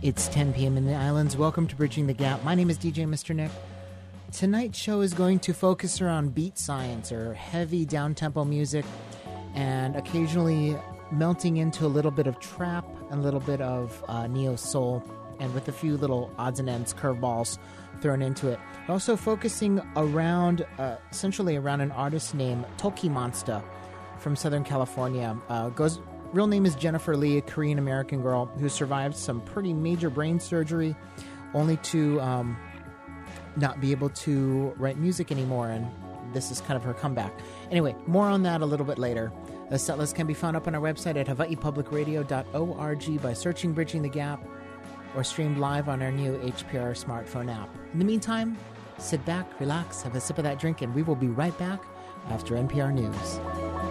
It's 10 p.m. in the islands. Welcome to Bridging the Gap. My name is DJ Mr. Nick. Tonight's show is going to focus around beat science or heavy down-tempo music and occasionally melting into a little bit of trap and a little bit of neo-soul and with a few little odds and ends, curveballs thrown into it. Also focusing around, essentially around an artist named Toki Monster from Southern California. Real name is Jennifer Lee, a Korean-American girl who survived some pretty major brain surgery only to not be able to write music anymore, and this is kind of her comeback. Anyway, more on that a little bit later. The setlist can be found up on our website at hawaiipublicradio.org by searching Bridging the Gap or streamed live on our new HPR smartphone app. In the meantime, sit back, relax, have a sip of that drink, and we will be right back after NPR News.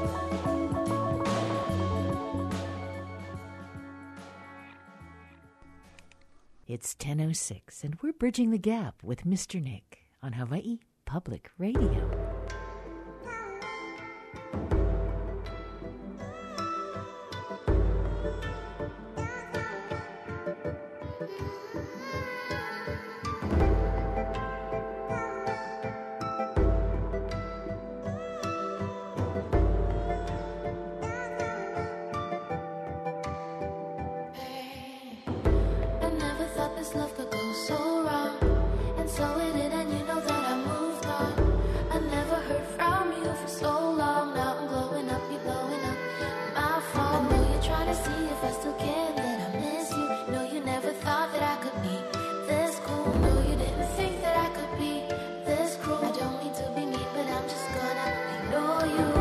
It's 10:06, and we're Bridging the Gap with Mr. Nick on Hawaii Public Radio. Love could go so wrong, and so it did, and you know that I moved on. I never heard from you for so long. Now I'm blowing up, you're blowing up my phone. I know you're trying to see if I still care that I miss you. No, you never thought that I could be this cool. No, you didn't think that I could be this cruel. I don't mean to be mean, but I'm just gonna ignore you.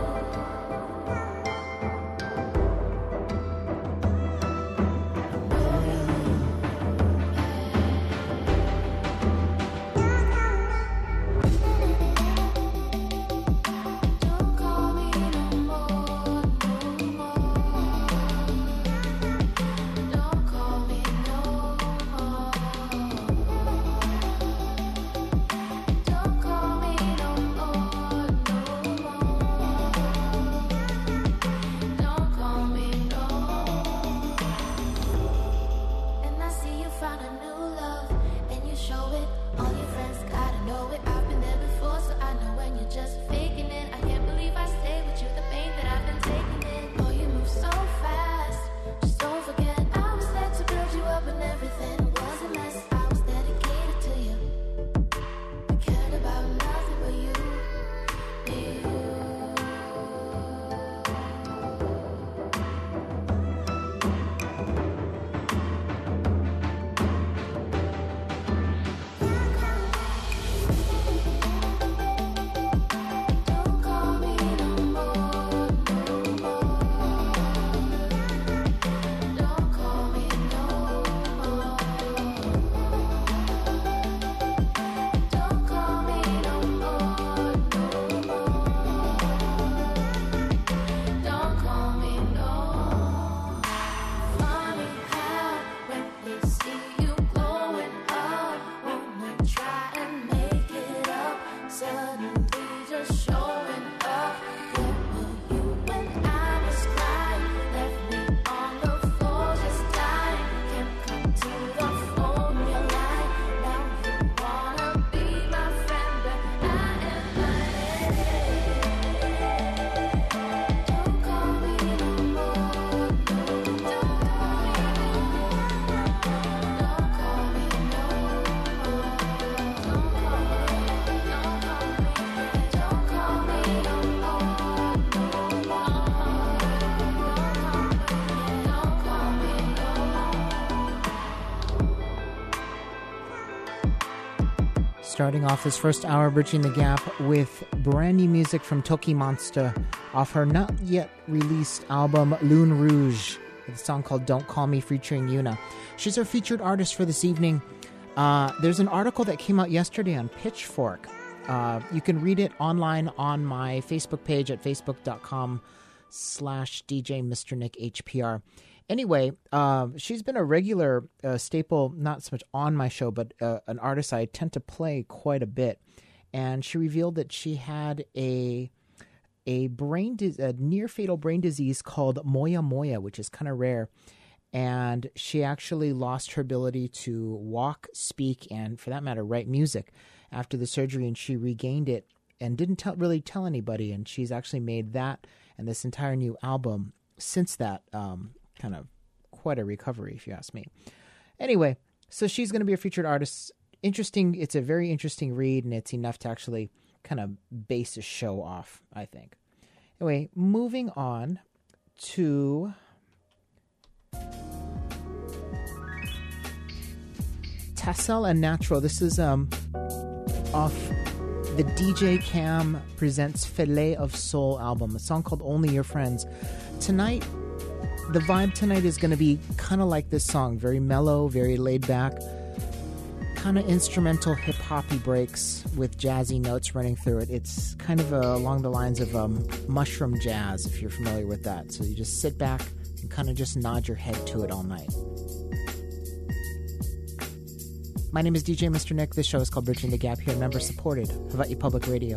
Starting off this first hour, Bridging the Gap with brand new music from Toki Monster off her not yet released album Lune Rouge, with a song called Don't Call Me featuring Yuna. She's our featured artist for this evening. There's an article that came out yesterday on Pitchfork. You can read it online on my Facebook page at facebook.com/DJ Mr. Nick HPR. Anyway, she's been a regular staple, not so much on my show, but an artist I tend to play quite a bit. And she revealed that she had a near fatal brain disease called moya moya, which is kind of rare. and she actually lost her ability to walk, speak, and for that matter, write music after the surgery, and she regained it and didn't really tell anybody, and she's actually made that and this entire new album since that, kind of quite a recovery, if you ask me. Anyway, so she's going to be a featured artist. Interesting. It's a very interesting read, and it's enough to actually kind of base a show off, I think. Anyway, moving on to Tassel and Natural. This is off the DJ Cam Presents Filet of Soul album, a song called Only Your Friends. Tonight, the vibe tonight is going to be kind of like this song, very mellow, very laid back, kind of instrumental hip-hoppy breaks with jazzy notes running through it. It's kind of along the lines of mushroom jazz, if you're familiar with that. So you just sit back and kind of just nod your head to it all night. My name is DJ Mr. Nick. This show is called Bridging the Gap here, member-supported, Hawaii Public Radio.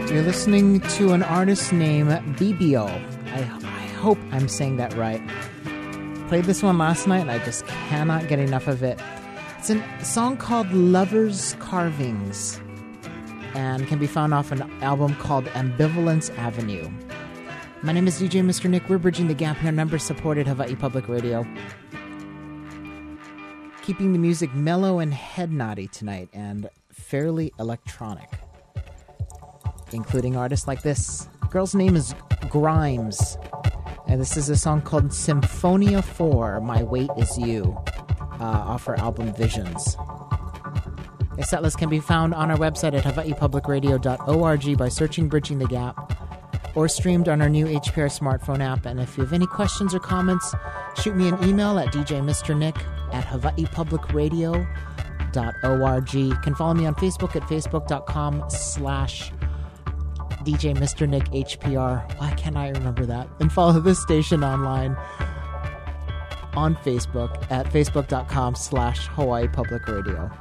You're listening to an artist named Bibio. I hope I'm saying that right. Played this one last night and I just cannot get enough of it. It's a song called Lover's Carvings and can be found off an album called Ambivalence Avenue. My name is DJ Mr. Nick. We're bridging the gap here, member-supported Hawaii Public Radio. Keeping the music mellow and head-noddy tonight and fairly electronic, including artists like this. The girl's name is Grimes, and this is a song called Symphonia 4, My Weight Is You, off her album Visions. A setlist can be found on our website at hawaiipublicradio.org by searching Bridging the Gap, or streamed on our new HPR smartphone app. And if you have any questions or comments, shoot me an email at djmrnick@hawaiipublicradio.org. You can follow me on Facebook at facebook.com/DJ Mr. Nick HPR. Why can't I remember that? And follow this station online on Facebook at facebook.com/Hawaii Public Radio.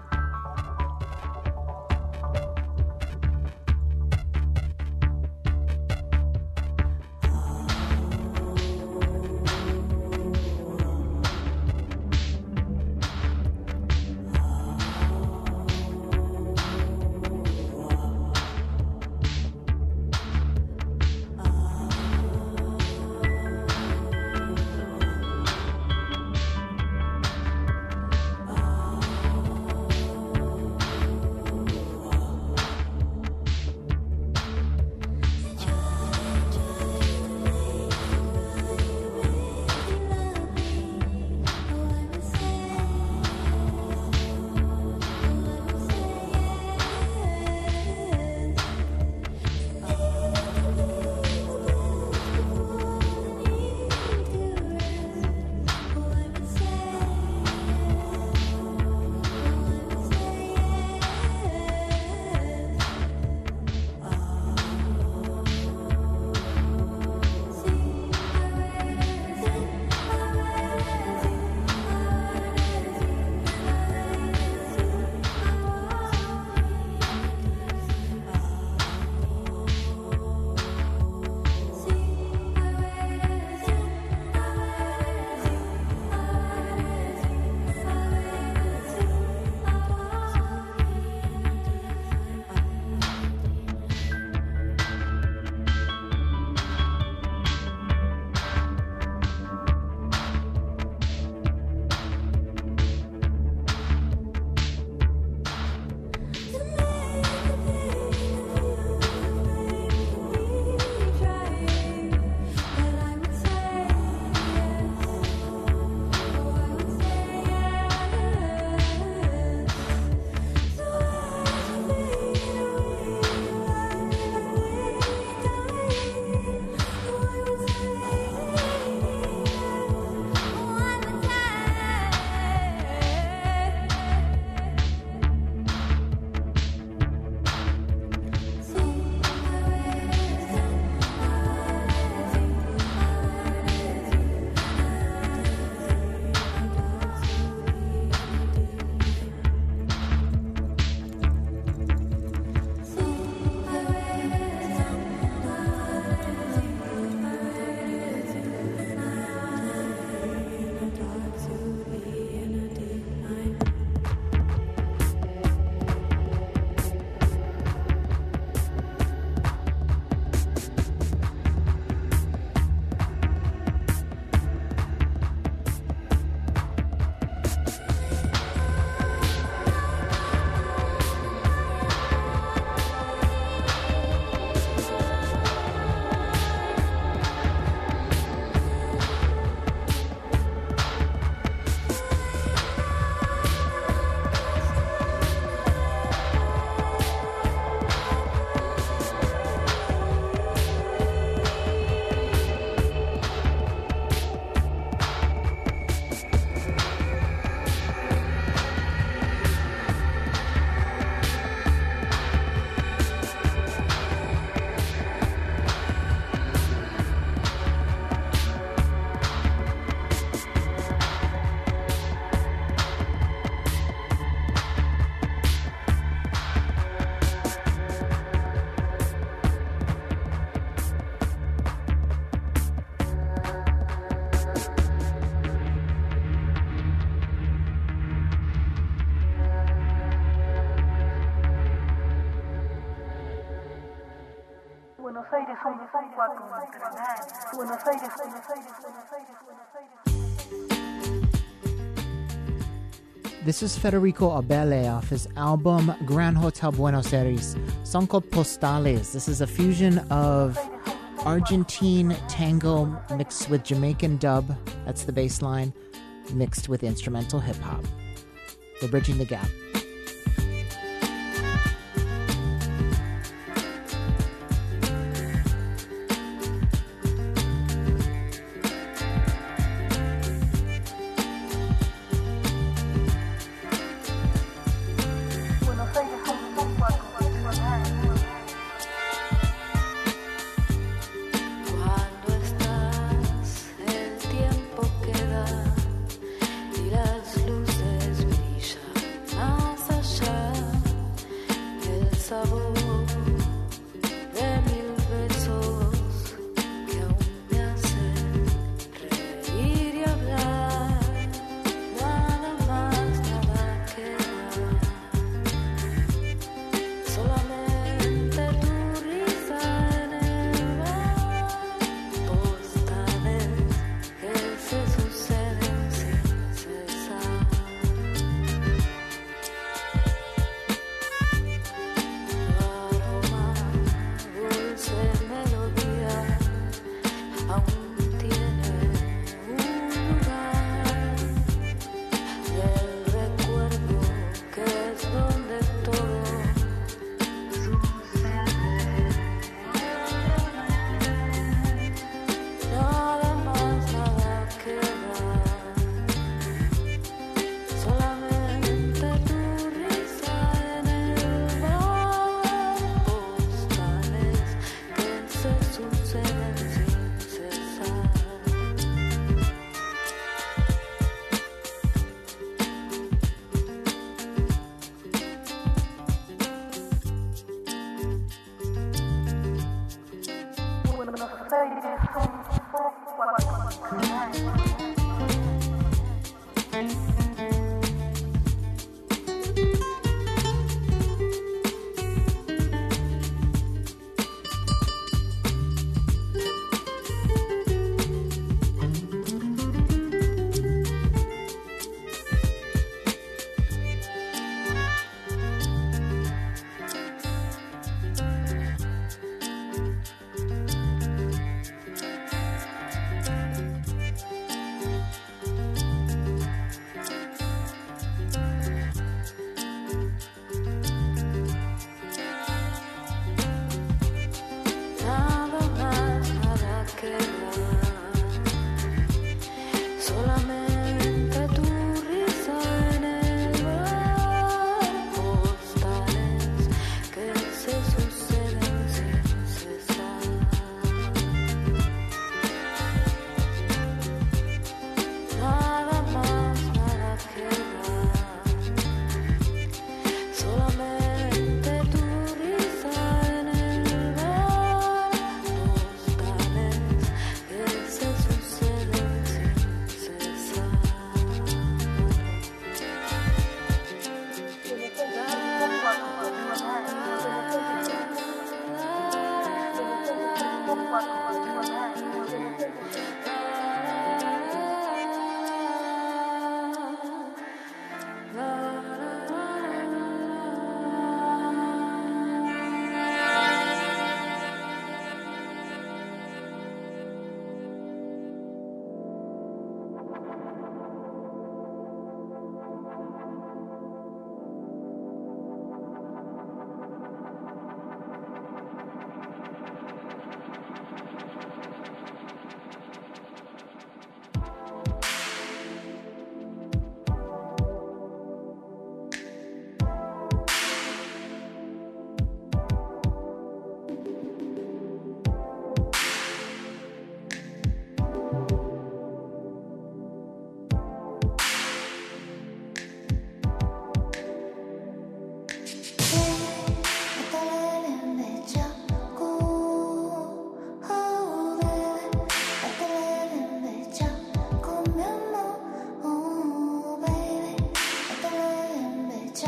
This is Federico Abele off his album Gran Hotel Buenos Aires, song called Postales. This is a fusion of Argentine tango mixed with Jamaican dub, that's the bass line, mixed with instrumental hip-hop. We're bridging the gap.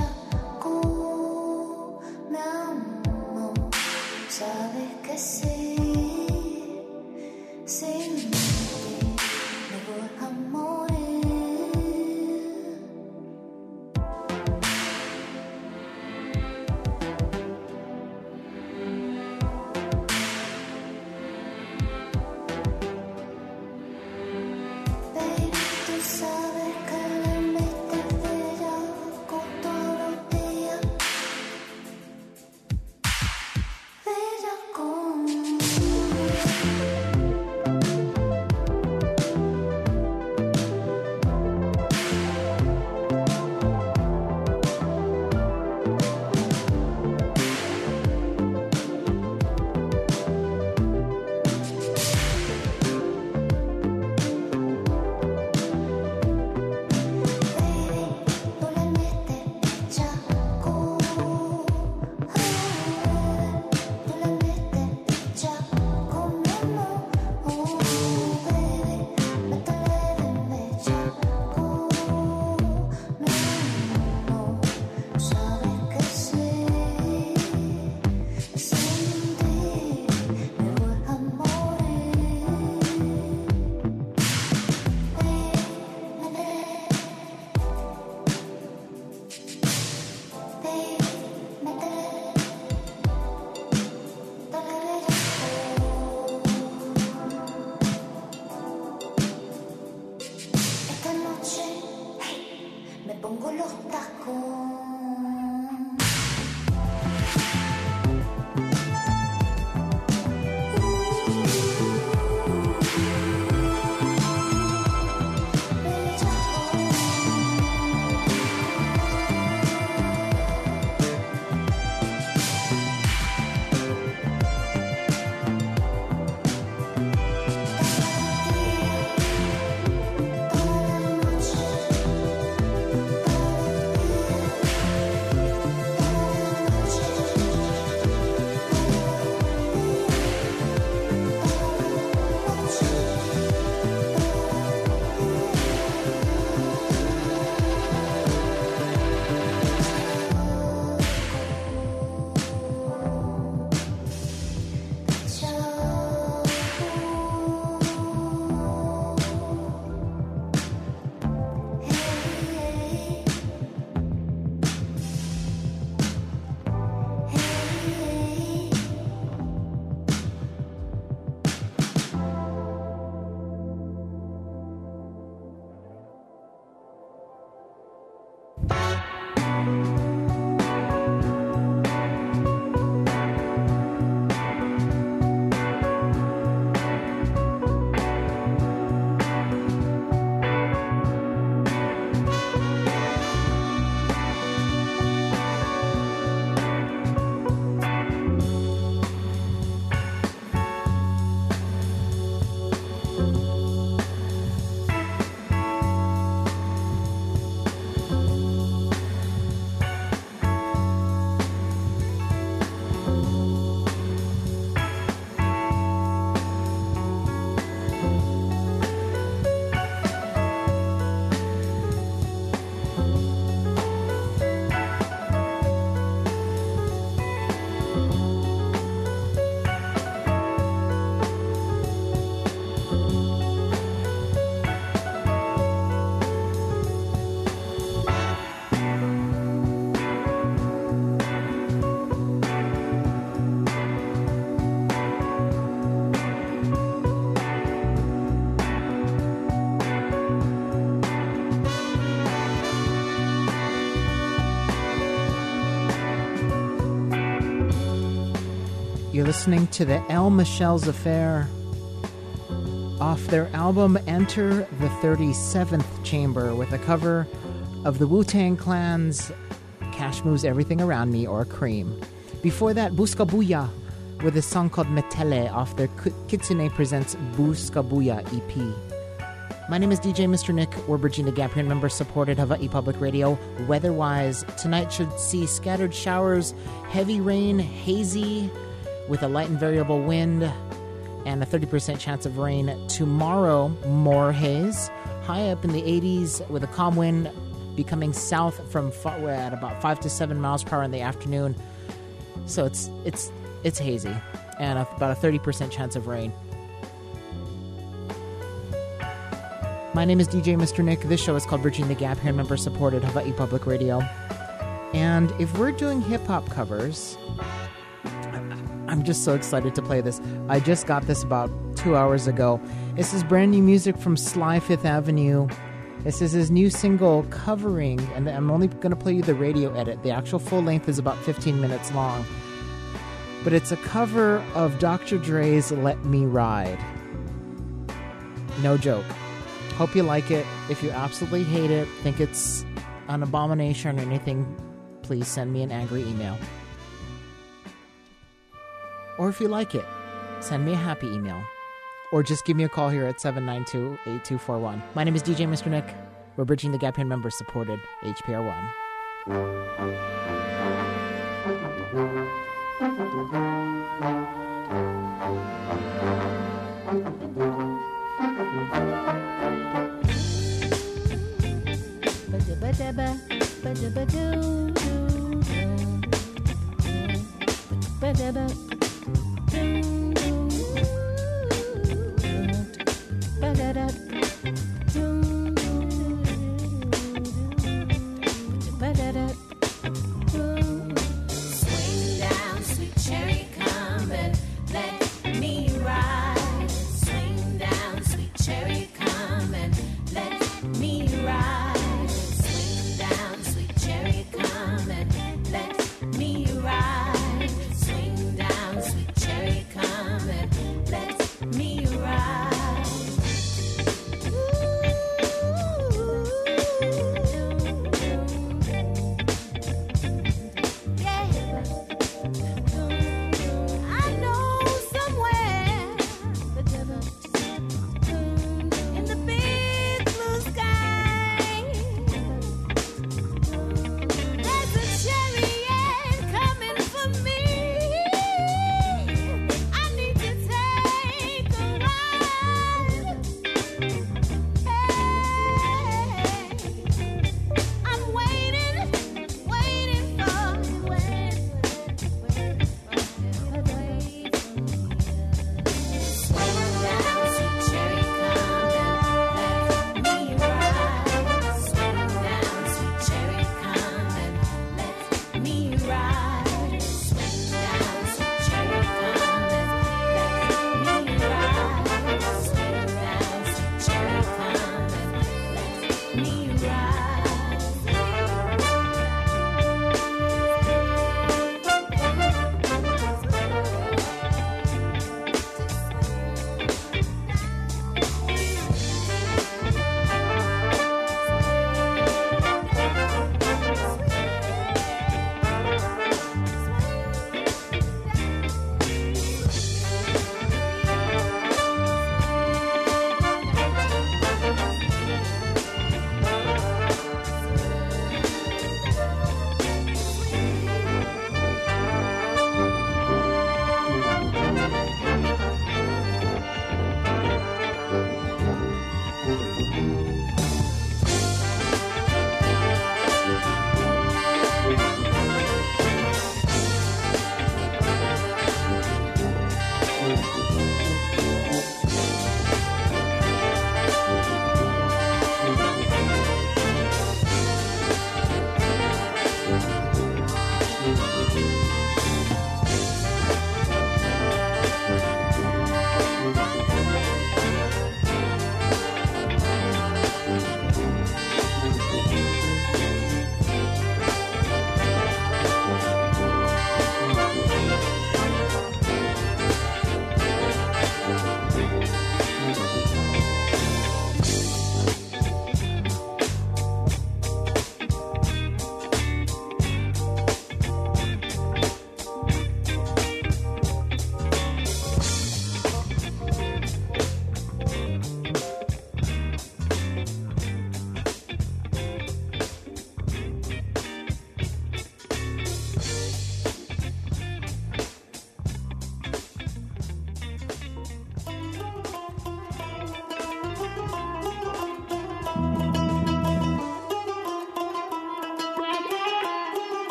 Sabes que sí. You're listening to the El Michel's Affair off their album Enter the 37th Chamber with a cover of the Wu-Tang Clan's Cash Moves Everything Around Me or Cream. Before that, Buscabuya with a song called Metele off their Kitsune Presents Buscabuya EP. My name is DJ Mr. Nick. We're bridging the gap here in member-supported Hawaii Public Radio. Weather-wise, tonight should see scattered showers, heavy rain, hazy, with a light and variable wind, and a 30% chance of rain. Tomorrow, more haze, high up in the 80s with a calm wind becoming south from at about 5 to 7 miles per hour in the afternoon. So it's hazy, and about a 30% chance of rain. My name is DJ Mr. Nick. This show is called Bridging the Gap here in member-supported Hawaii Public Radio. And if we're doing hip-hop covers, I'm just so excited to play this. I just got this about 2 hours ago. This is brand new music from Sly Fifth Avenue. This is his new single covering, and I'm only going to play you the radio edit. The actual full length is about 15 minutes long. But it's a cover of Dr. Dre's Let Me Ride. No joke. Hope you like it. If you absolutely hate it, think it's an abomination or anything, please send me an angry email. Or if you like it, send me a happy email. Or just give me a call here at 792-8241. My name is DJ Mr. Nick. We're bridging the gap here, member-supported HPR1. Swing down, sweet cherry, come and let me ride. Swing down, sweet cherry, come and let me ride. Swing down, sweet cherry, come and let me ride.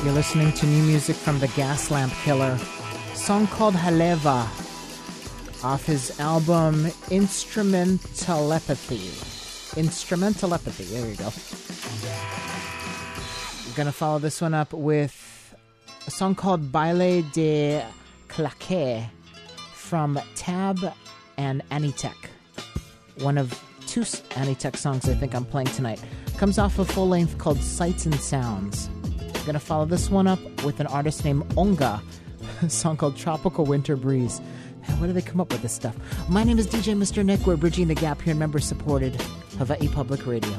You're listening to new music from the Gaslamp Killer. A song called Haleva off his album Instrumentalepathy. Instrumentalepathy, there you go. I'm going to follow this one up with a song called Baile de Claquet from Tab and Anitek. One of two Anitek songs I think I'm playing tonight. Comes off a full length called Sights and Sounds. I'm going to follow this one up with an artist named Onga, a song called Tropical Winter Breeze. Man, where do they come up with this stuff? My name is DJ Mr. Nick. We're bridging the gap here, member-supported Hawaii Public Radio.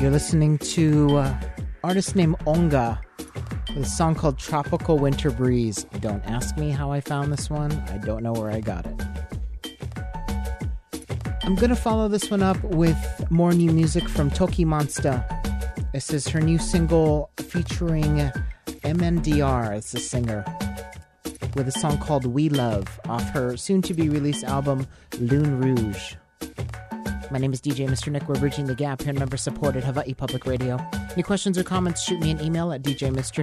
You're listening to artist named Onga with a song called Tropical Winter Breeze. Don't ask me how I found this one. I don't know where I got it. I'm going to follow this one up with more new music from Toki Monsta. This is her new single featuring MNDR as the singer, with a song called We Love off her soon-to-be-released album Lune Rouge. My name is DJ Mr. Nick. We're bridging the gap here in member-supported Hawaii Public Radio. Any questions or comments, shoot me an email at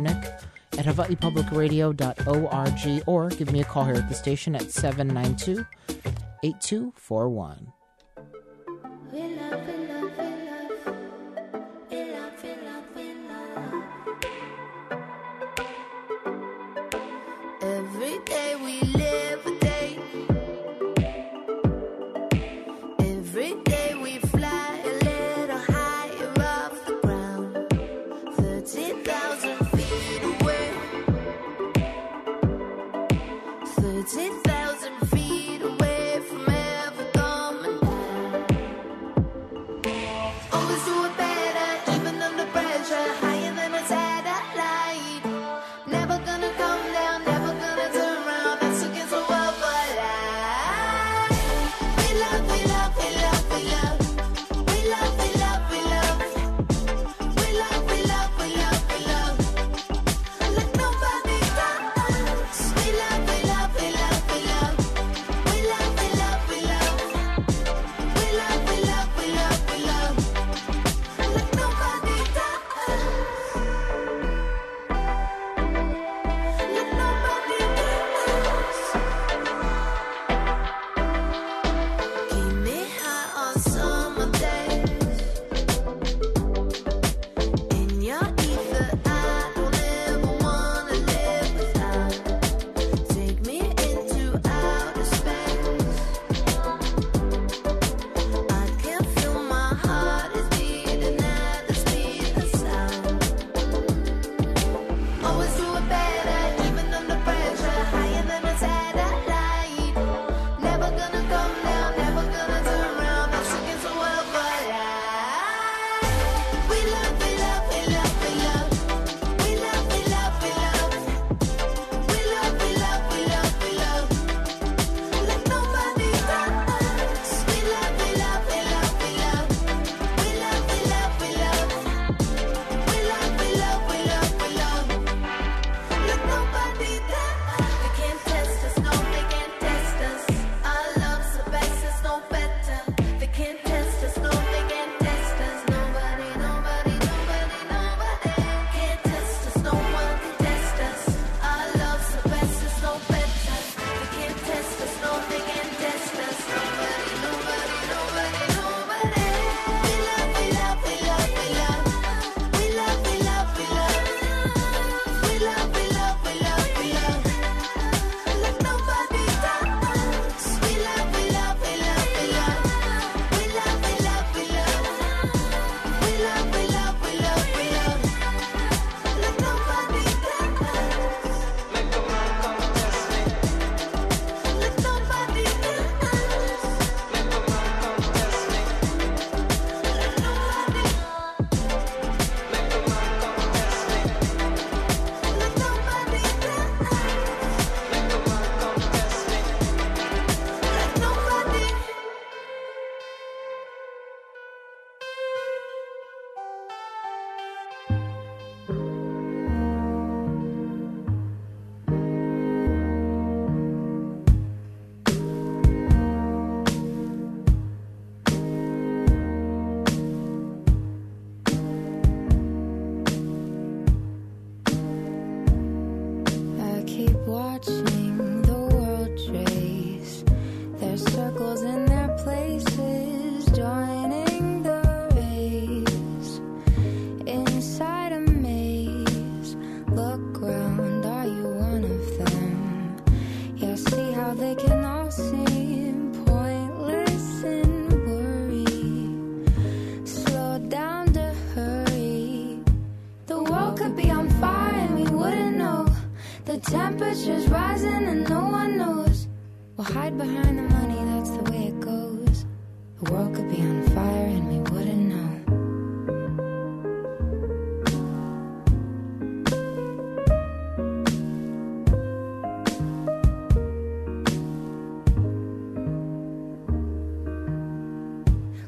djmrnick@hawaiipublicradio.org or give me a call here at the station at 792-8241. We love, we love, we love. We love, we love, we love. Every day we live a day. Every day we fly a little higher off the ground. 30,000 feet away. 30,000 feet away from ever coming down. Always do it better, even under pressure. Higher than a satellite. Never gonna come down, never gonna turn around. That's against the world for life. We love, we love, we love, we love. We love, we love, we love. We love, we love, we love, we love. Let nobody touch us. We love, we love, we love, we love. We love, we love, we love. We love, we love, we love, we love. Let nobody touch us. Let nobody touch us. Keep me high on summer days. In your ether, I don't ever wanna live without. Take me into outer space. I can feel my heart is beating at the speed of sound. Always do it better, even under pressure. Higher than a satellite. Never gonna come down, never gonna turn around. That's against the world for life. We love, we love, we love, we love. We love, we love, we love. We love, we love, we love, we love. Let nobody touch us. We love, we love, we love, we love. We love, we love, we love. We love, we love, we love, we love. Let nobody touch us. They can't test us, no, they can't test us. Our love's the best, it's no better. They can't test us, no, they can't test us. Nobody, nobody, nobody, nobody can't test us. No one can test us. Our love's the best, it's no better. They can't test us, no, they can't test us. Nobody, nobody, nobody, nobody. We love, we love, we love, we love. We love, we love, we love. We love, we love, we love, we love. Let nobody touch us. We love, we love, we love, we love. We love, we love, we love. We love, we love, we love, we love. Let nobody touch us. Let nobody touch us. Let nobody touch us. Let nobody. I keep watching the world trace. There's circles in their places, joining the race. Inside a maze, look round, are you one of them? Yeah, see how they can all seem pointless and worry. Slow down to hurry. The world could be on fire and we wouldn't know. The temperature's rising and no one knows. We'll hide behind the money, that's the way it goes. The world could be on fire and we wouldn't know.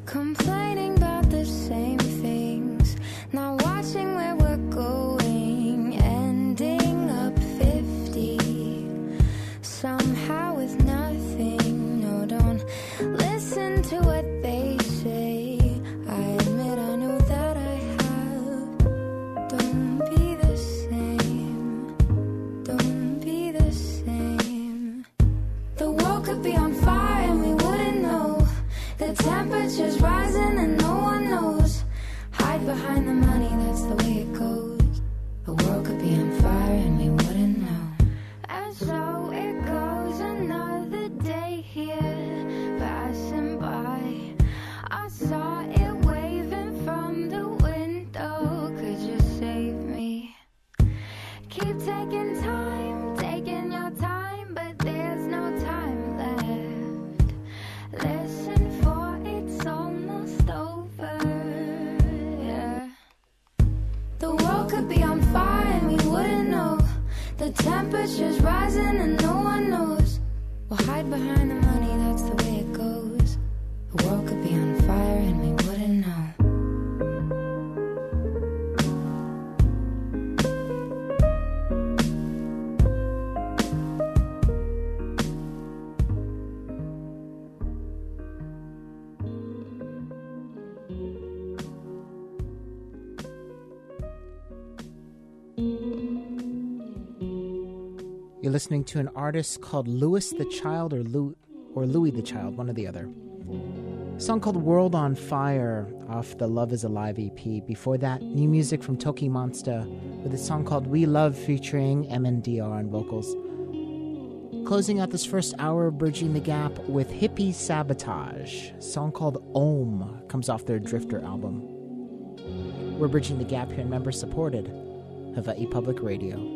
complaining about the same things, not watching where we're going, ending up 50 somehow with nothing. No, don't listen to what they say. I admit I know that I have. Don't be the same. Don't be the same. The world could be on fire and we wouldn't know. The temperature's rising and no one knows. Hide behind the money, that's the way it goes. The world could be on fire and we wouldn't know. And so it goes, another day here, passing by. I saw it waving from the window. Could you save me? Keep taking your time, but there's no time left. Listen, for it's almost over. Yeah. The world could be on fire and we wouldn't know. The temperature's rising and no one knows. We'll hide behind the money, that's the way it goes. The world could be on fire and we wouldn't know. You're listening to an artist called Louis the Child or Louis the Child, one or the other. A song called World on Fire off the Love is Alive EP. Before that, new music from Toki Monsta with a song called We Love featuring MNDR on vocals. Closing out this first hour, bridging the gap with Hippie Sabotage. A song called Om comes off their Drifter album. We're bridging the gap here, member supported, Hawaii Public Radio.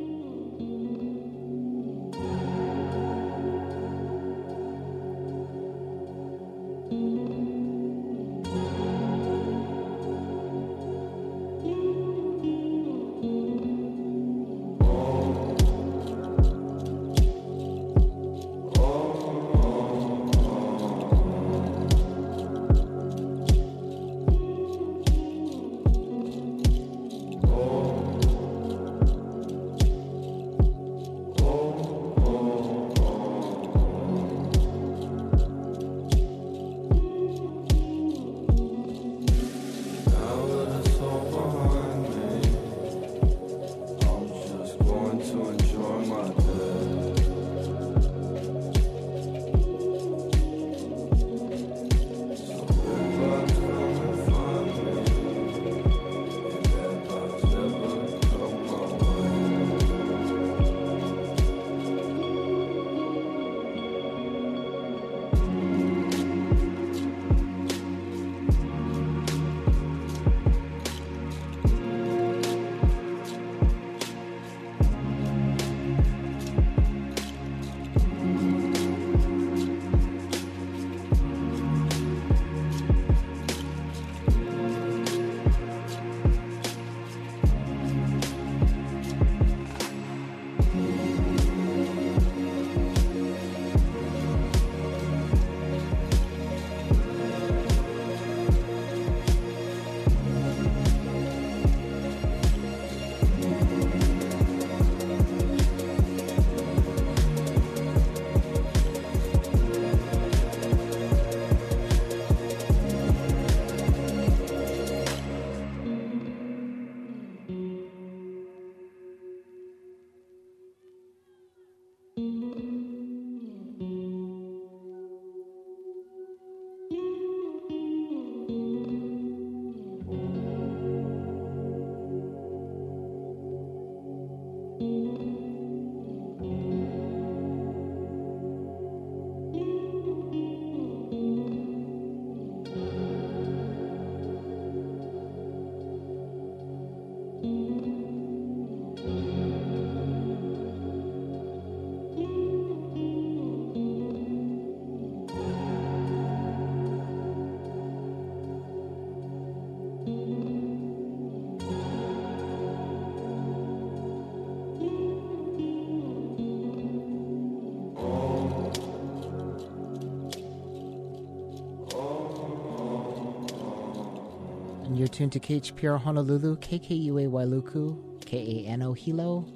You're tuned to KHPR Honolulu, KKUA Wailuku, KANO Hilo,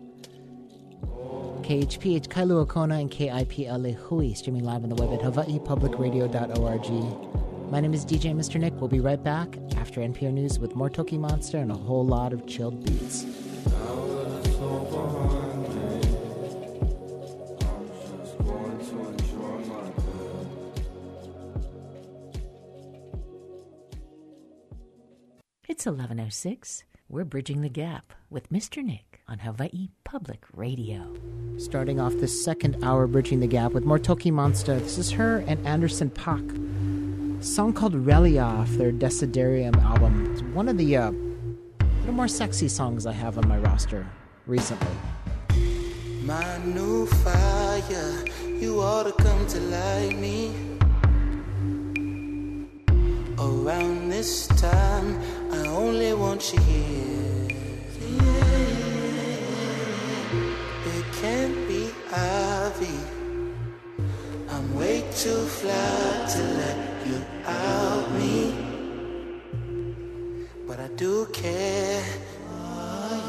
KHPH Kailua Kona, and KIPLA Hui, streaming live on the web at hawaiipublicradio.org. My name is DJ Mr. Nick. We'll be right back after NPR News with more Toki Monster and a whole lot of chilled beats. It's 11:06. We're bridging the gap with Mr. Nick on Hawaii Public Radio. Starting off this second hour, bridging the gap with more Toki Monster. This is her and Anderson Paak. A song called Relia off their Desiderium album. It's one of the little more sexy songs I have on my roster recently. My new fire, you ought to come to light me. Around this time, I only want you here. It can't be Ivy. I'm way too fly to let you out me. But I do care. Oh,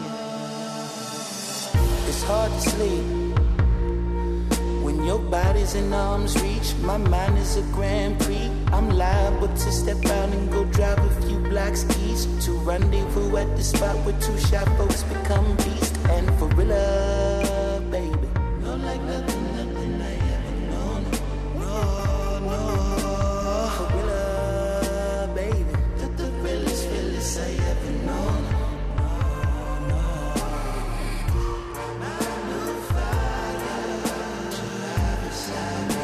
yeah. It's hard to sleep when your body's in arm's reach. My mind is a Grand Prix. I'm liable to step out and go drive a few blocks east to rendezvous at the spot where two shy folks become beast. And for real, baby, no like nothing I ever known. No, for real, baby, the realest I ever known. My new fire, drive beside me.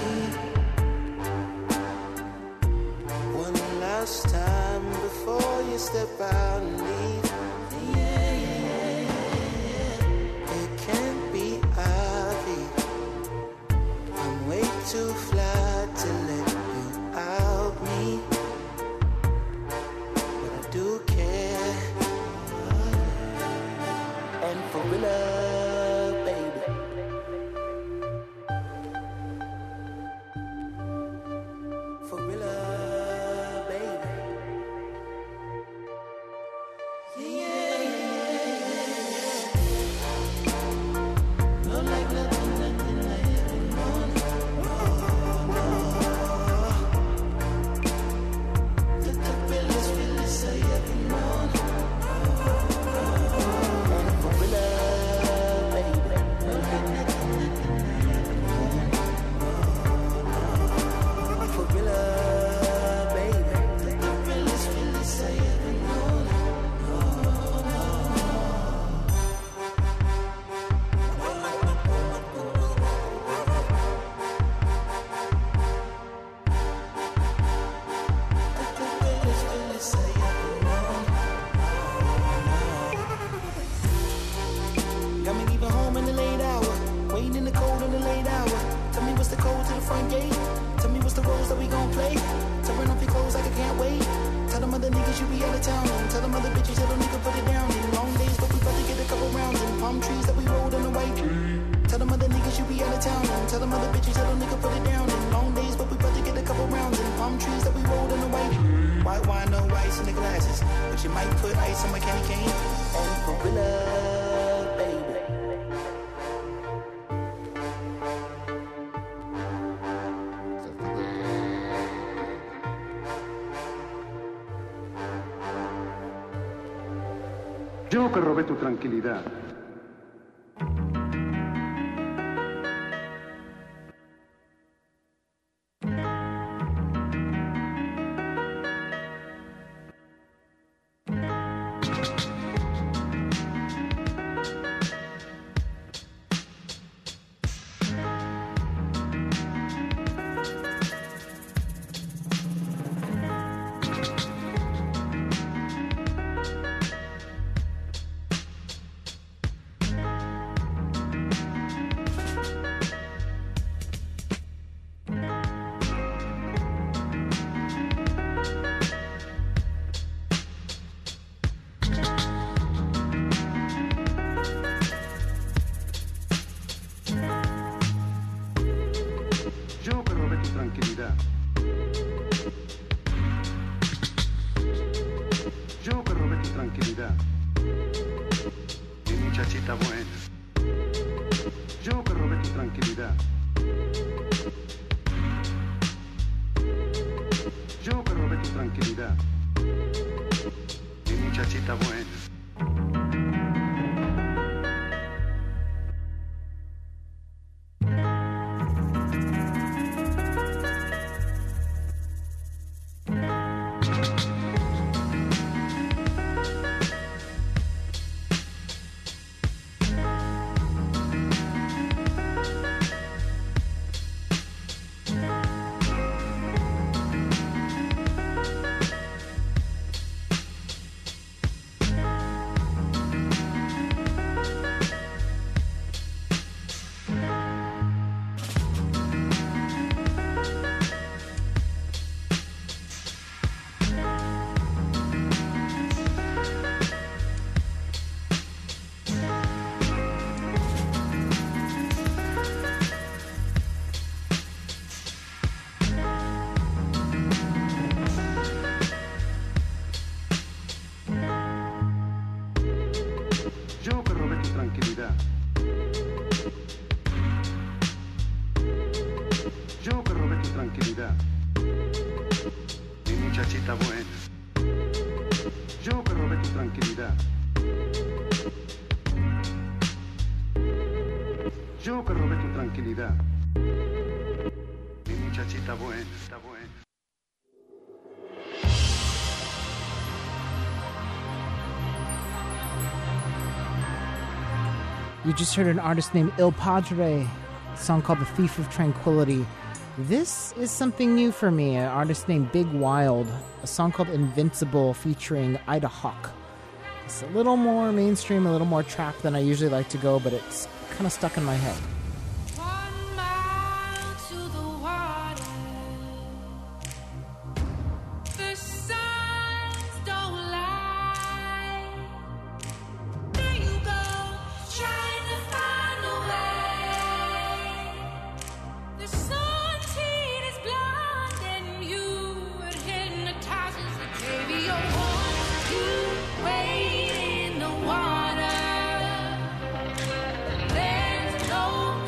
One last time before you step out and leave. It can't be Ivy. I'm way too fly to let you out me. But I do care. And for real, baby. For real, baby. No like nothing I ever known. The realest I ever known. And for real, baby. No like nothing I ever known. For real, baby. The realest I ever known. Got me leaving home in the late hour, waiting in the cold in the late hour. Tell me what's the code to the front gate. Tell me what's the roles that we gon' play. Tearing off your clothes like I can't wait. Tell them other niggas you be out of town. And tell them other bitches that don't nigga put it down. In long days, but we about to get a couple rounds. In palm trees that we rolled on the way. Tell them other niggas you be out of town. And tell them other bitches that don't nigga put it down. In long days, but we about to get a couple rounds. In palm trees that we rolled on the way. White wine, no ice in the glasses. But you might put ice on my candy cane. And for real, baby. Yo que robé tu tranquilidad. Yo que robé tu tranquilidad, mi muchachita buena. Yo que robé tu tranquilidad. Yo que robé tu tranquilidad, mi muchachita buena. Yo que robé tu tranquilidad. Yo que robé tu tranquilidad, mi muchachita buena. Yo que robé tu tranquilidad. Yo que robé tu tranquilidad, mi muchachita buena, está buena. You just heard an artist named Il Padre, a song called The Thief of Tranquility. This is something new for me, an artist named Big Wild, a song called Invincible featuring Ida Hawk. It's a little more mainstream, a little more trap than I usually like to go, but it's kind of stuck in my head. 1 mile to the water. The signs don't lie. There you go, trying to find a way. The sun's heat is blonde and you it hypnotizes the baby. You want to wade in the water. There's no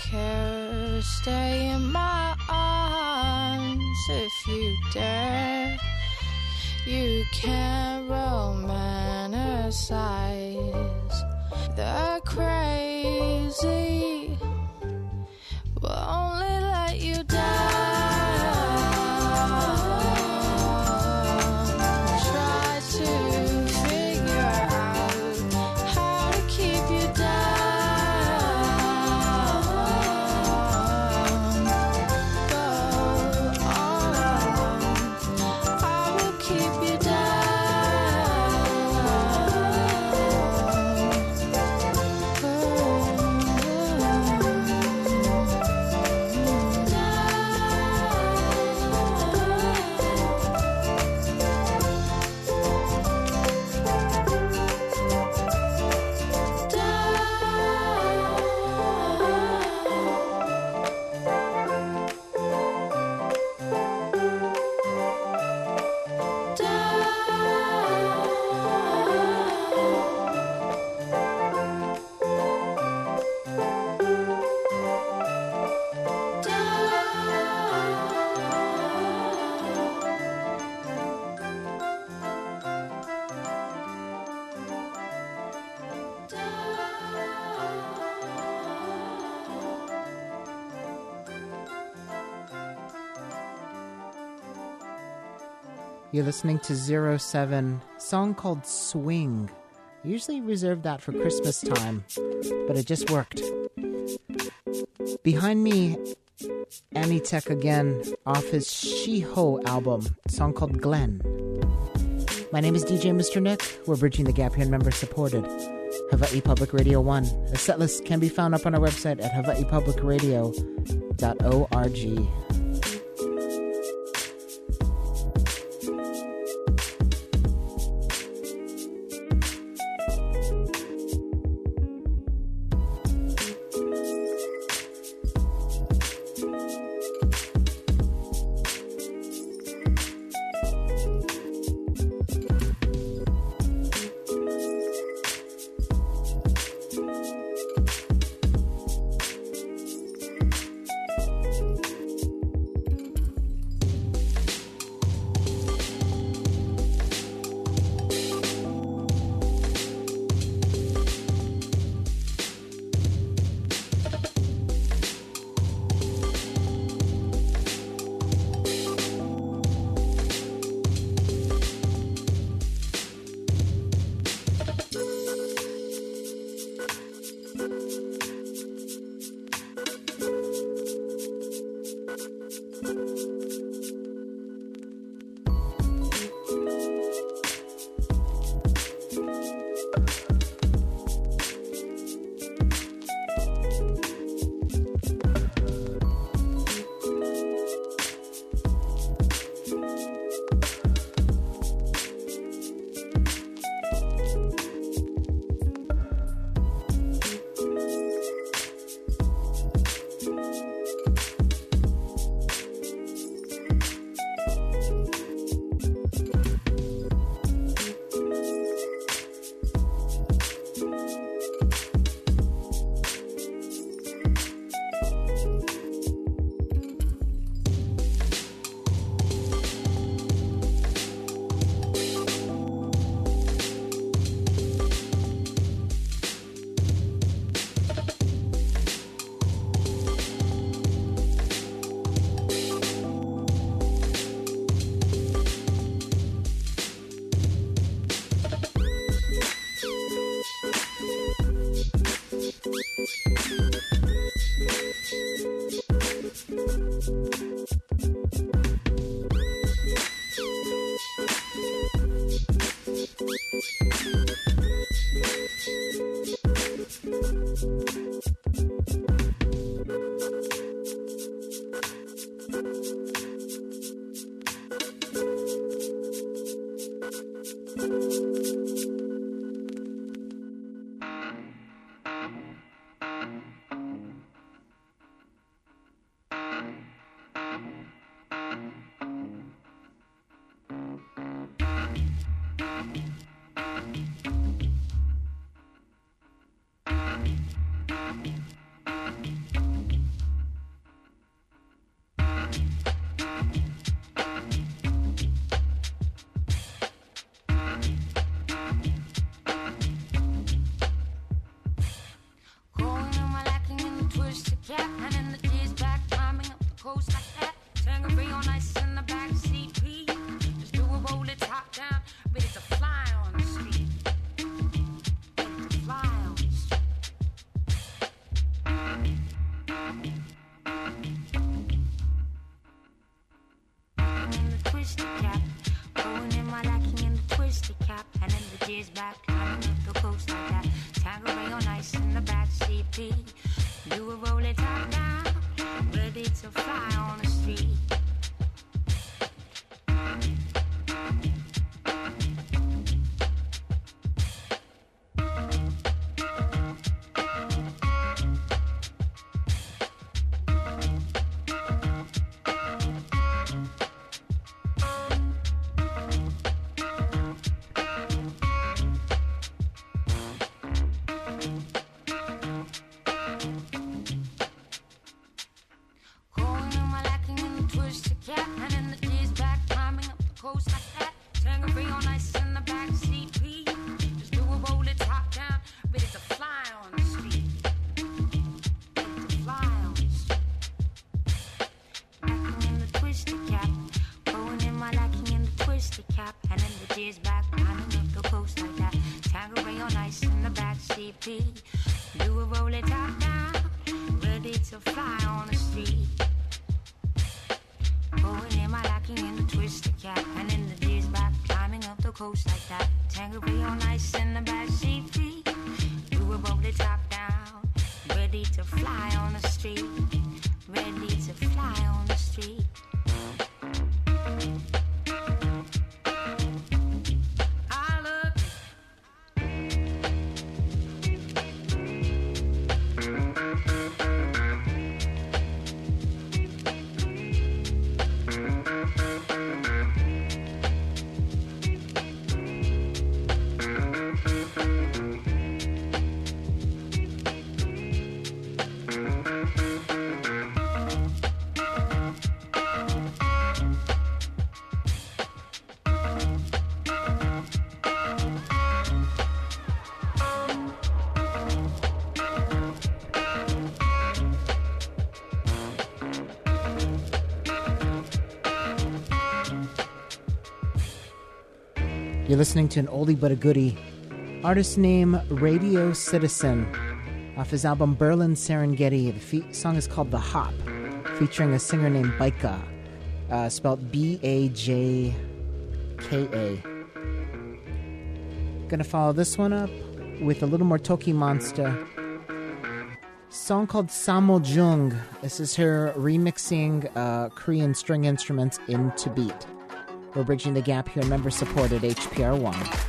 care. Stay in my arms if you dare. You can't romanticize the crazy. Will only let you down. Try to figure out how to keep you down. Go all alone. I will keep you You're listening to 07, song called Swing. I usually reserve that for Christmas time, but it just worked. Behind me, Annie Tech again, off his She-Ho album, a song called Glenn. My name is DJ Mr. Nick. We're bridging the gap here in member-supported Hawaii Public Radio 1. The setlist can be found up on our website at hawaiipublicradio.org. street. You will roll it top down, ready to fly on the street. You're listening to an oldie but a goodie. Artist name Radio Citizen. Off his album Berlin Serengeti. The song is called The Hop, featuring a singer named Baika, spelled B-A-J-K-A. Gonna follow this one up with a little more Toki Monster. Song called Samoljung. This is her remixing Korean string instruments into beat. We're bridging the gap here, member-supported HPR1.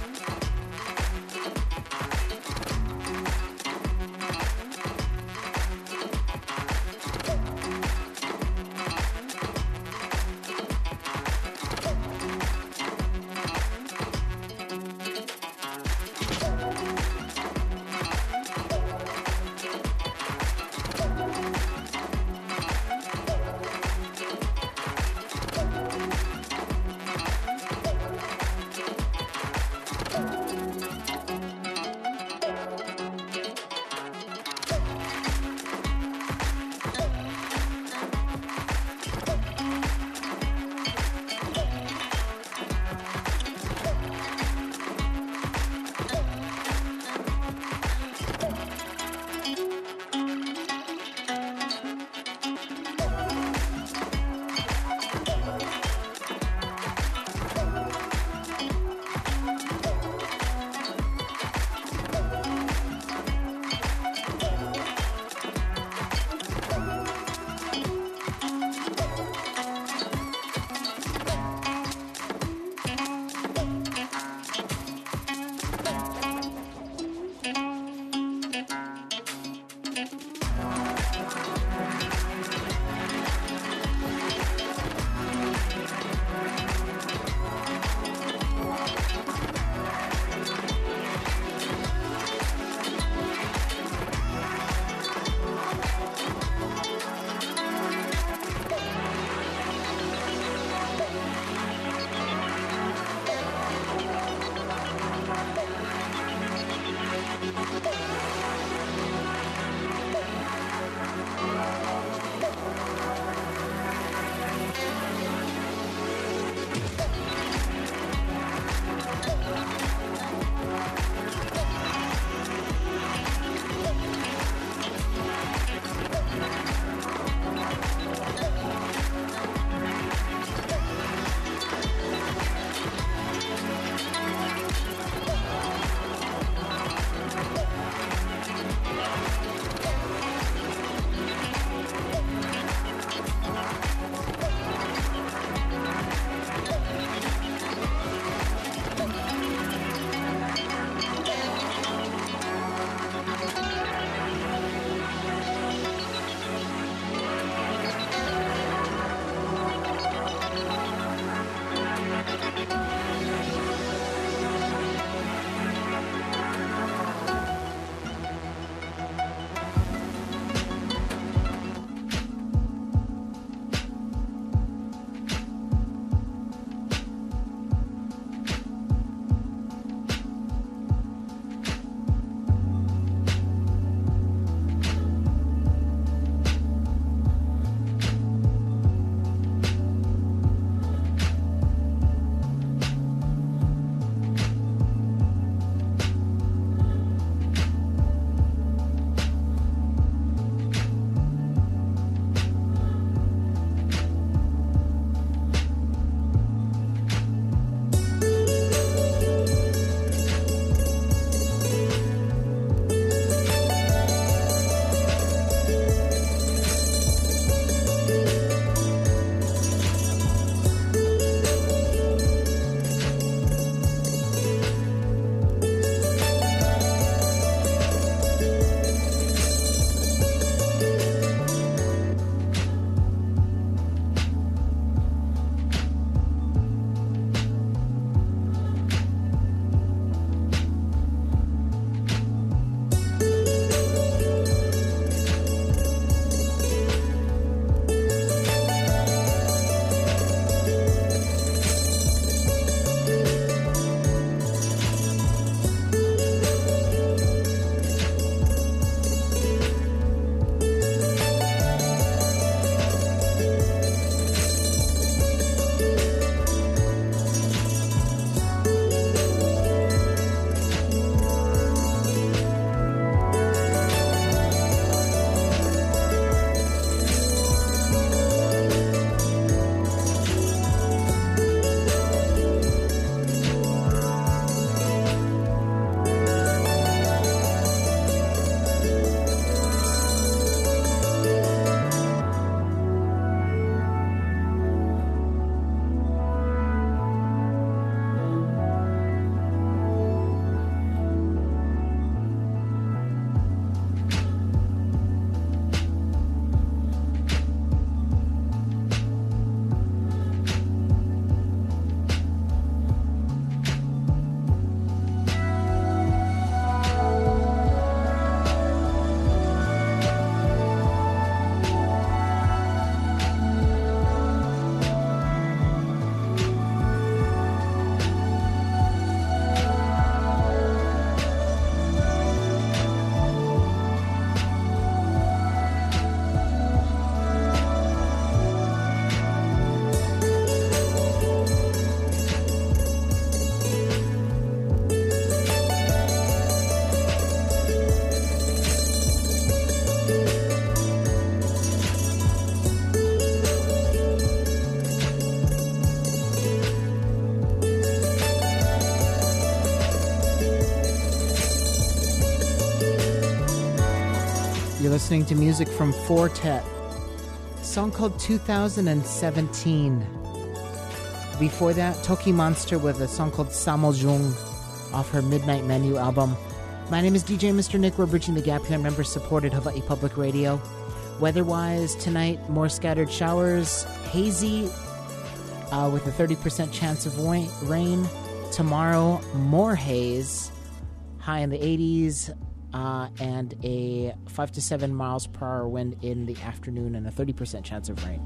You're listening to music from Fortet. A song called 2017. Before that, Toki Monster with a song called Samojung off her Midnight Menu album. My name is DJ Mr. Nick. We're bridging the gap here, member-supported Hawaii Public Radio. Weather-wise, tonight, more scattered showers, hazy, with a 30% chance of rain. Tomorrow, more haze, high in the 80s, and a 5 to 7 miles per hour wind in the afternoon and a 30% chance of rain.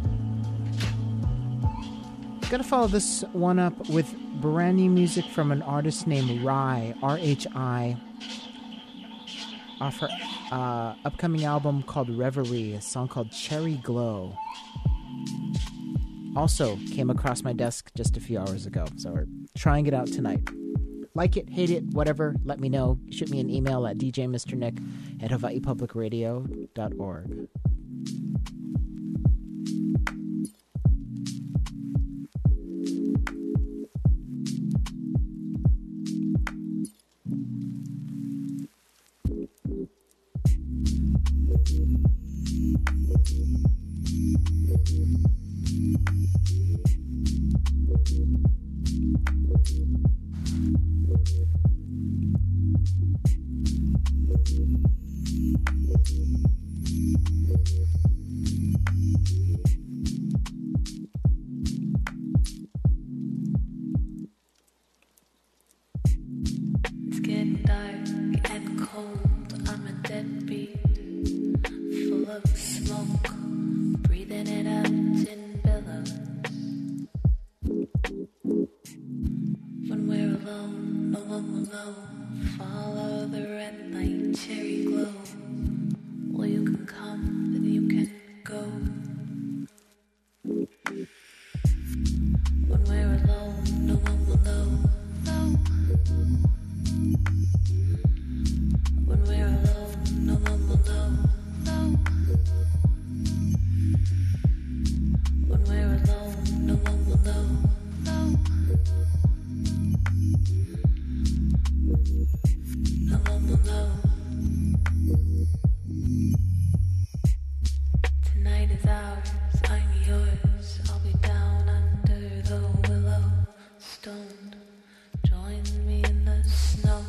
Gonna follow this one up with brand new music from an artist named Rhi, R-H-I, off her upcoming album called Reverie, a song called Cherry Glow. Also came across my desk just a few hours ago, so we're trying it out tonight. Like it, hate it, whatever, let me know. Shoot me an email at djmrnick@hawaiipublicradio.org. It's getting dark and cold. I'm a deadbeat, full of smoke, breathing it out in billows. When we're alone, no one will know. Follow the red light, cherry glow. Well, you can come, then you can go. When we're alone, no one will know. When we're alone, no one will know. When we're alone, no one will know. No one will know. Tonight is ours, I'm yours. I'll be down under the willow stone. Join me in the snow.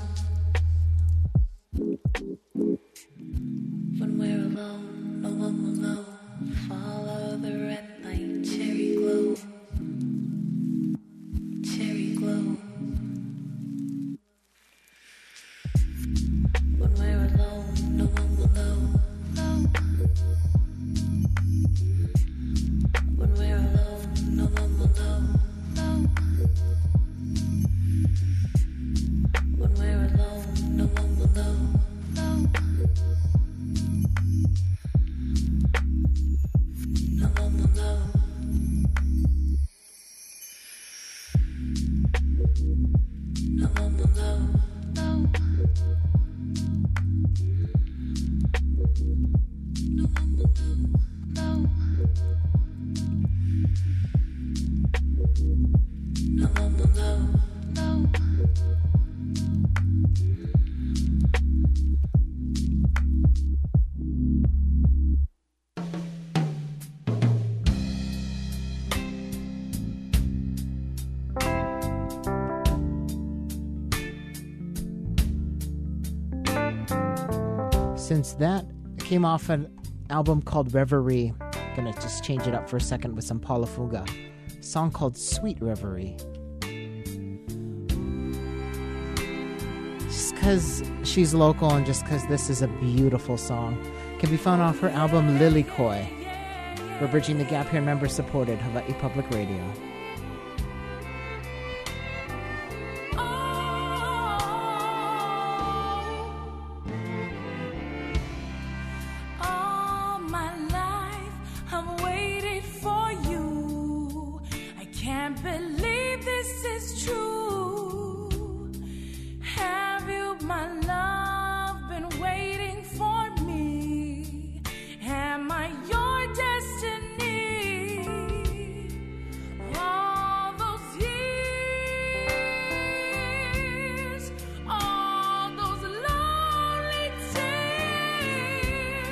When we're alone, no one will know. Follow the red light, cherry glow. Cherry glow. When we're alone, no one will know. When we're alone, no one will know. When we're alone, no one will know. No one will know. No one will know. No one will know. No one will know. Since that came off an album called Reverie, I'm gonna just change it up for a second with some Paula Fuga. A song called Sweet Reverie. Just because she's local and just because this is a beautiful song. Can be found off her album Lilikoi. We're bridging the gap here, member supported, Hawaii Public Radio. All my life I'm waiting for you. I can't believe this is true. Have you, my love, been waiting for me? Am I your destiny? All those years, all those lonely tears.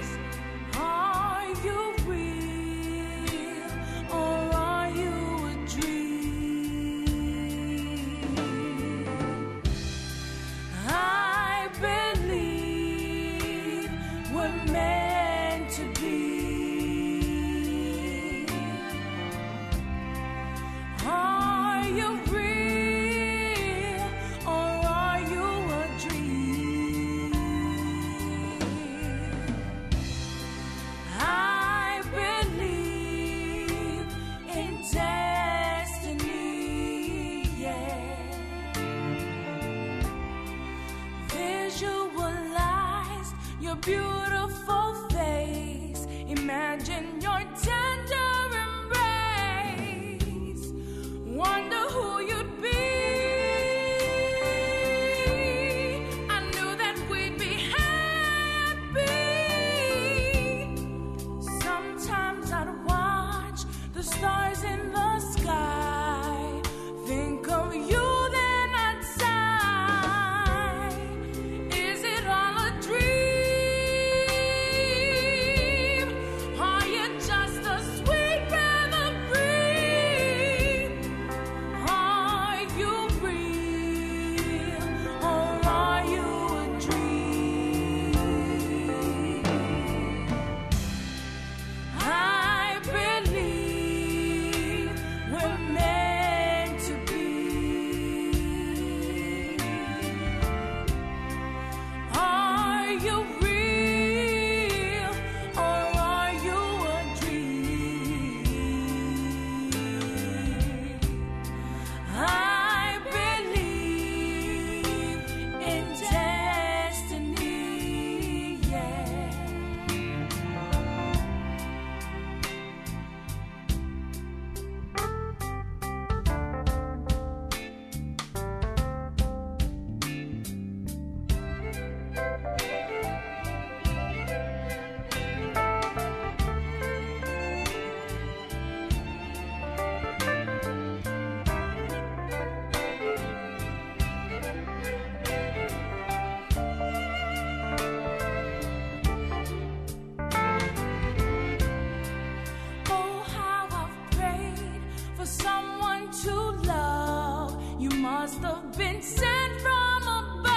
must have been sent from above.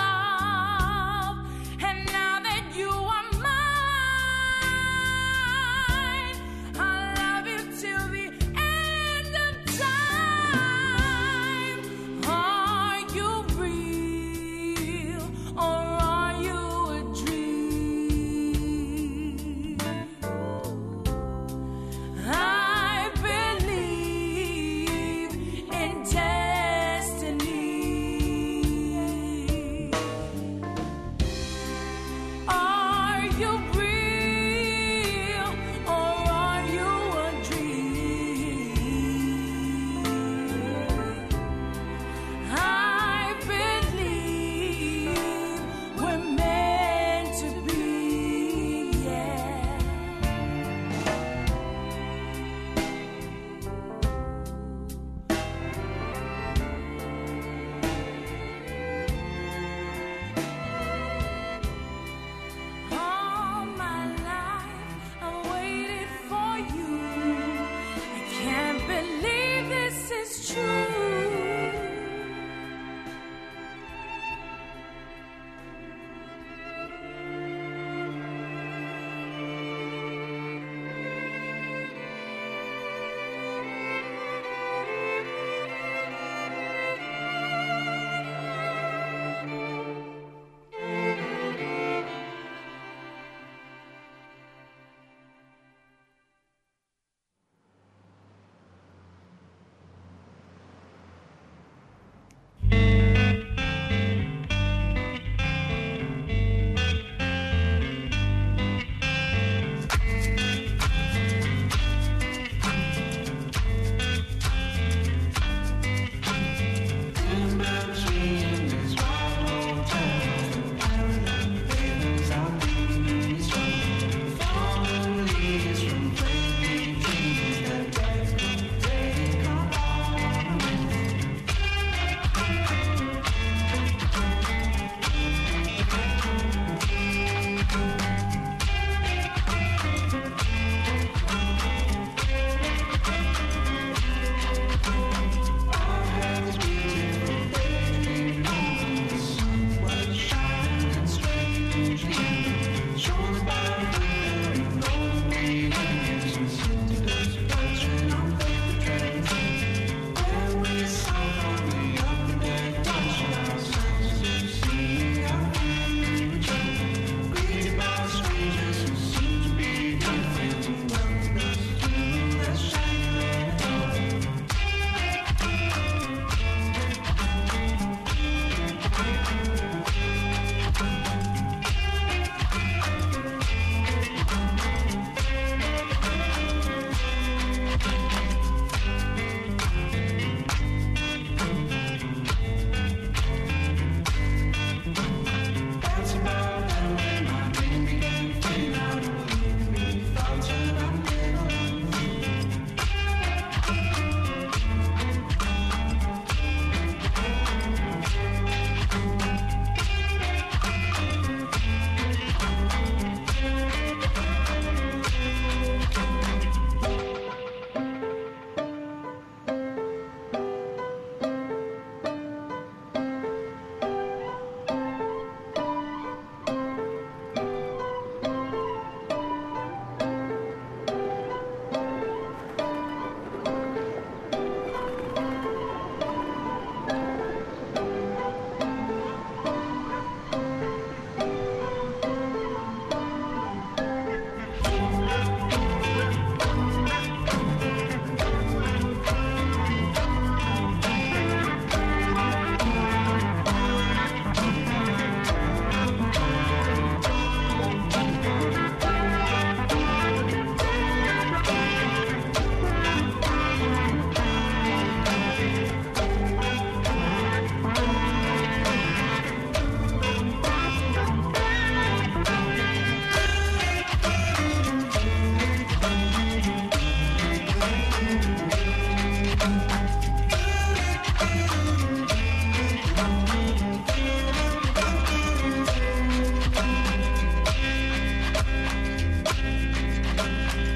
And now that you are mine, I'll love you till the end of time. Are you real or are you a dream? I believe in destiny. Are you real or are you a dream? I believe we're meant to be, yeah. All my life I waited for you. I can't believe this is true.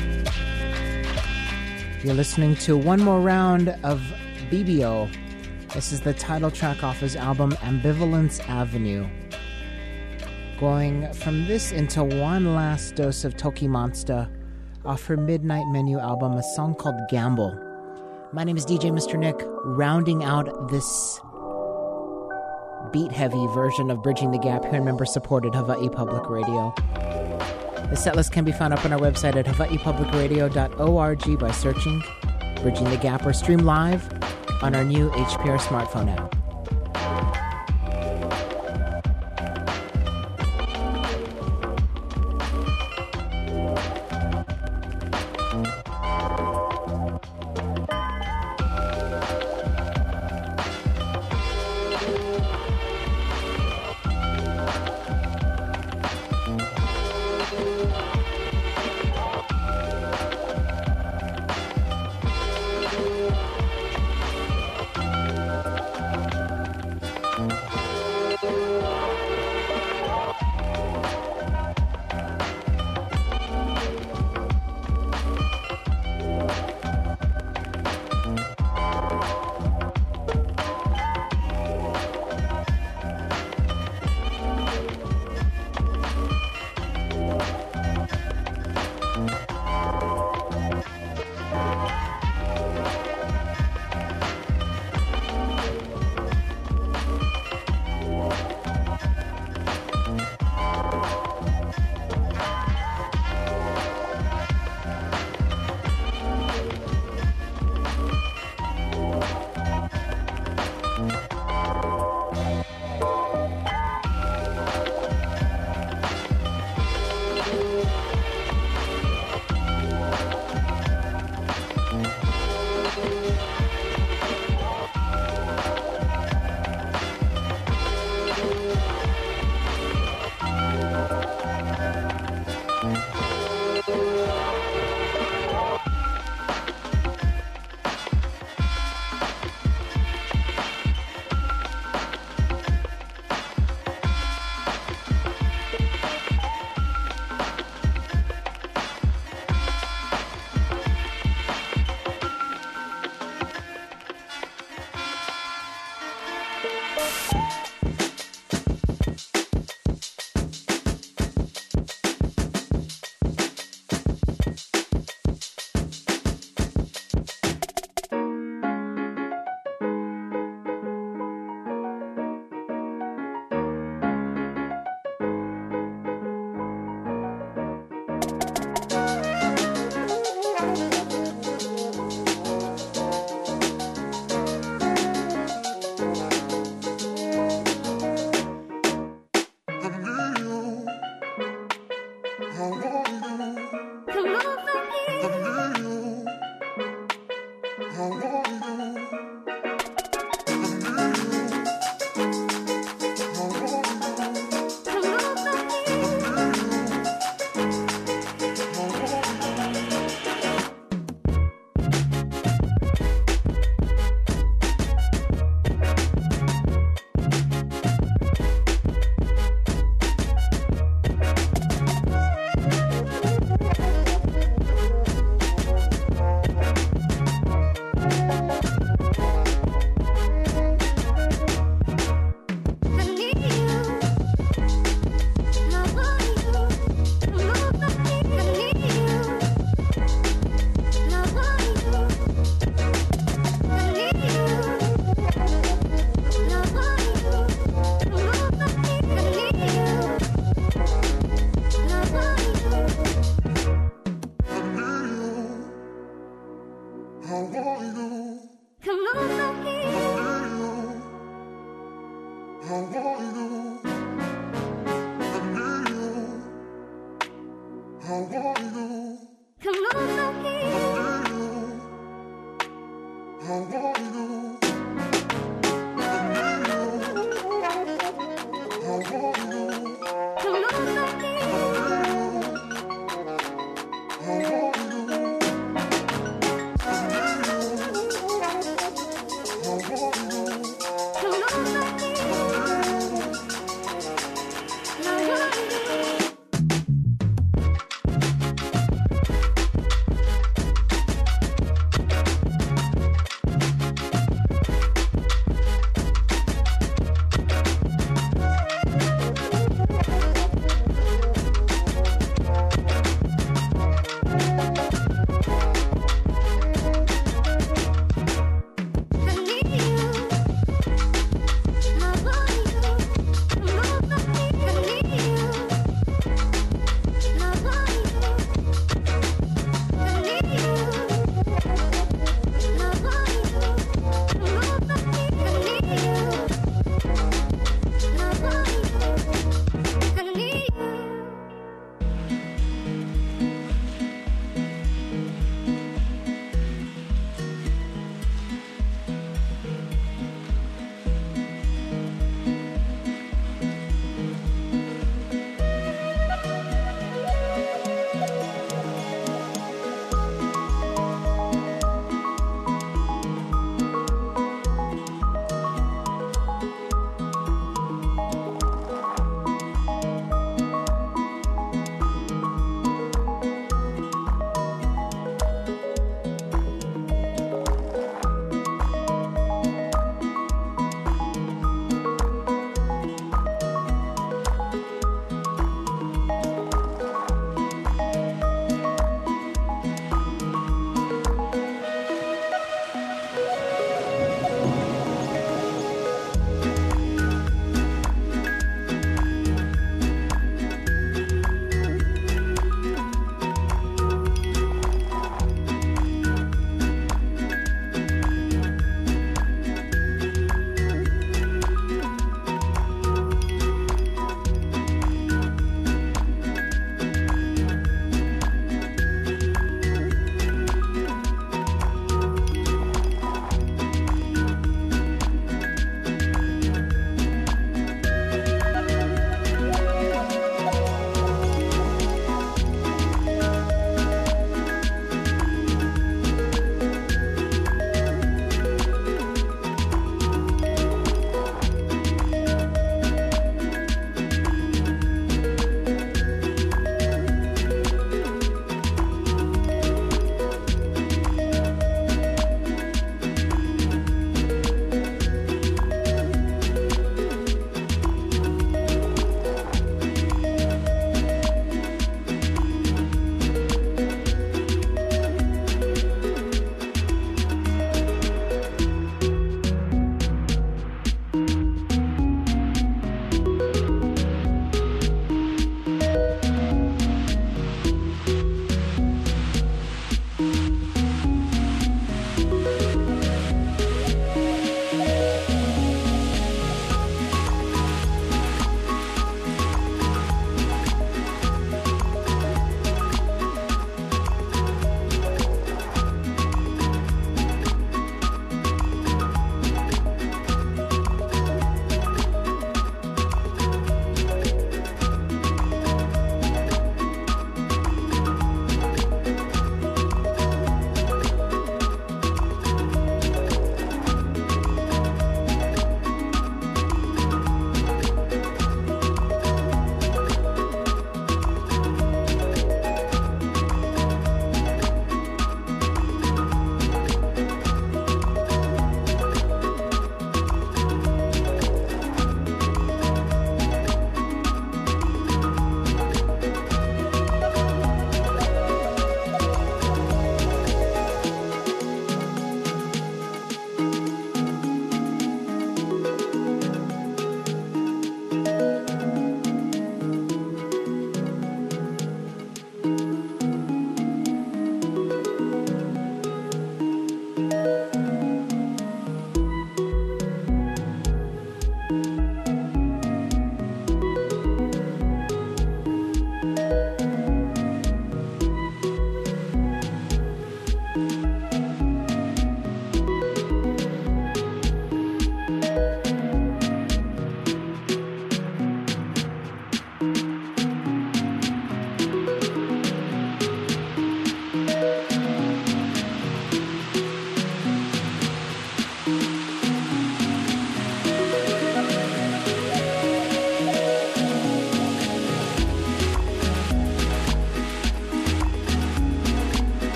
You're listening to one more round of BBO This is the title track off his album Ambivalence Avenue. Going from this into one last dose of Toki Monster off her Midnight Menu album, a song called Gamble. My name is DJ Mr. Nick, rounding out this beat-heavy version of Bridging the Gap here in member-supported Hawaii Public Radio. The setlist can be found up on our website at hawaiipublicradio.org by searching Bridging the Gap, or stream live on our new HPR smartphone app.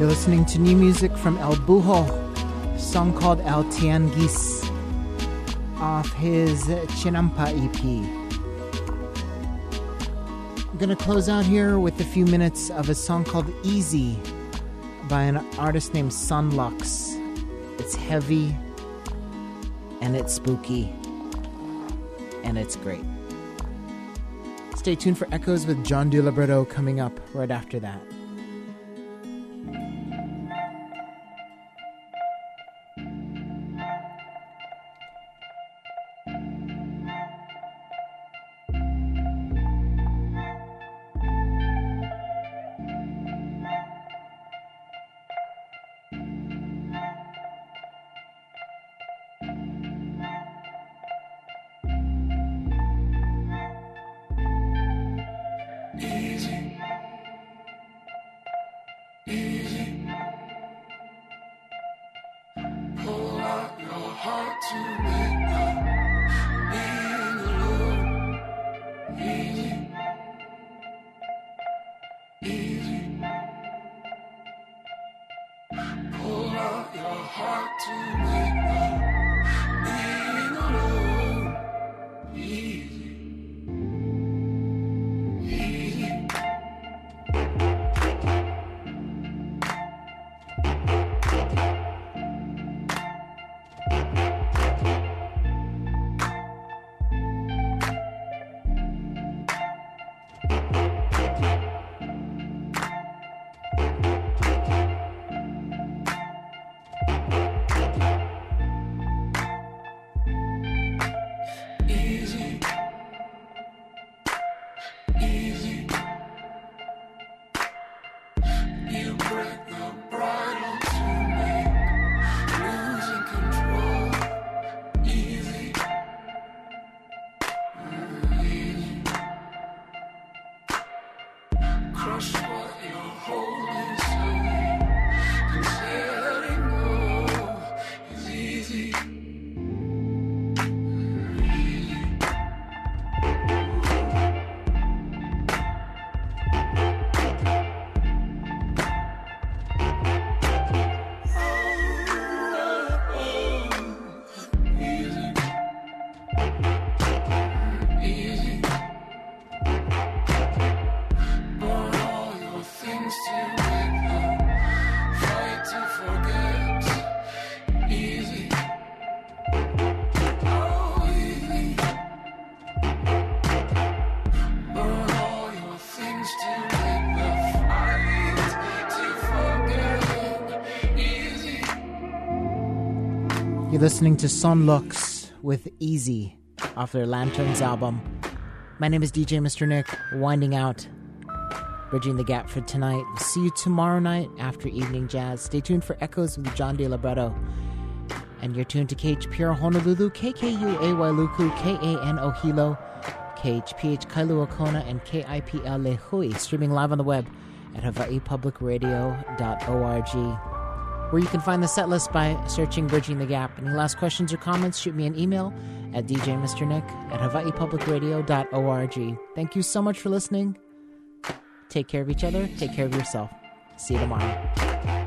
You're listening to new music from El Buho, a song called El Tianguis, off his Chinampa EP. I'm going to close out here with a few minutes of a song called Easy by an artist named Sunlux. It's heavy, and it's spooky, and it's great. Stay tuned for Echoes with John DeLibretto coming up right after that. You're listening to Sunlux with Easy off their Lanterns album. My name is DJ Mr. Nick, winding out, bridging the gap for tonight. See you tomorrow night after Evening Jazz. Stay tuned for Echoes with John DeLibretto. And you're tuned to KHPR Honolulu, KKUAY Luku, KAN Ohilo, KHPH Kailua Kona, and KIPL Lehui, streaming live on the web at hawaiipublicradio.org, where you can find the set list by searching Bridging the Gap. Any last questions or comments, shoot me an email at djmrnick@hawaiipublicradio.org. Thank you so much for listening. Take care of each other. Take care of yourself. See you tomorrow.